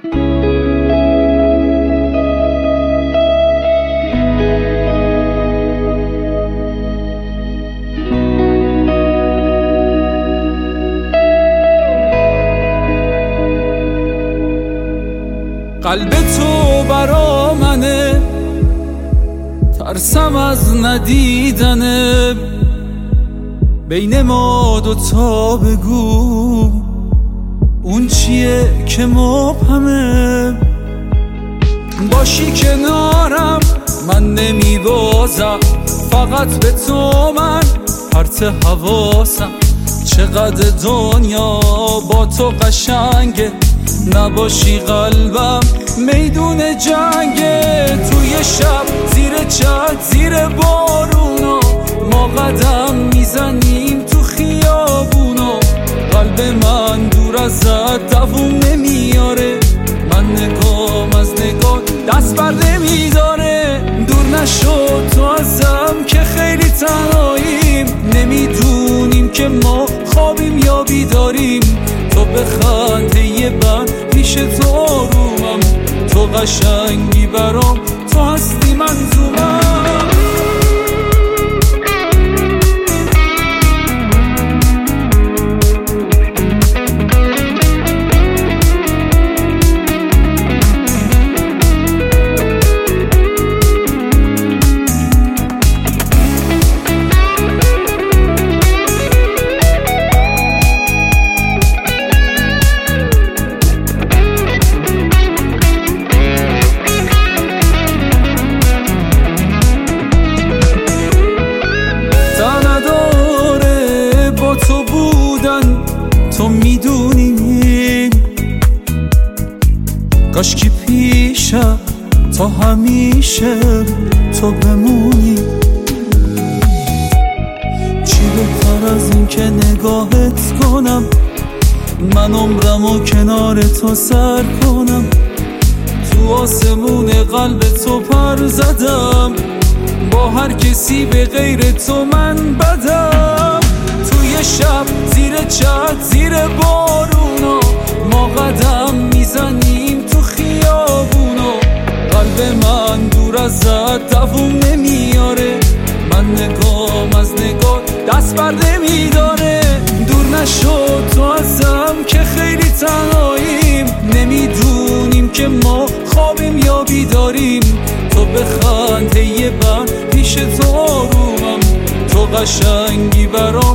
قلب تو برا منه، ترسم از ندیدنه. بین ما دوتا بگو اون چیه که مبهمه. باشی کنارم من نمیبازم، فقط به تو من پرت حواسم. چقدر دنیا با تو قشنگه، نباشی قلبم میدون جنگه. توی شب زیر چت زیر بارونا ما قدم میزنیم تو خیابونا. قلب من دور ازت دووم نمیاره، من نگام از نگاه دست بر نمیداره. دور نشو تو ازم که خیلی تنهاییم، نمیدونیم که ما خوابیم یا بیداریم. تو بخند یه بند پیش تو آرومم، تو قشنگی برام، تو هستی منظومم. تو میدونی کاشکی پیشم تا همیشه تو بمونی. چی بهتر از این که نگاهت کنم، من عمرمو کنار تو سر کنم. تو آسمون قلب تو پر زدم، با هر کسی به غیر تو من بدم. توی شب زیر چت زیر بارونا ما قدم میزنیم تو خیابونا. قلب من دور ازت دووم نمیاره، من نگام از نگاه دست بر نمیداره. دور نشو تو ازم که خیلی تنهاییم، نمیدونیم که ما خوابیم یا بیداریم. تو بخند یه بند پیش تو آرومم، تو قشنگی برام،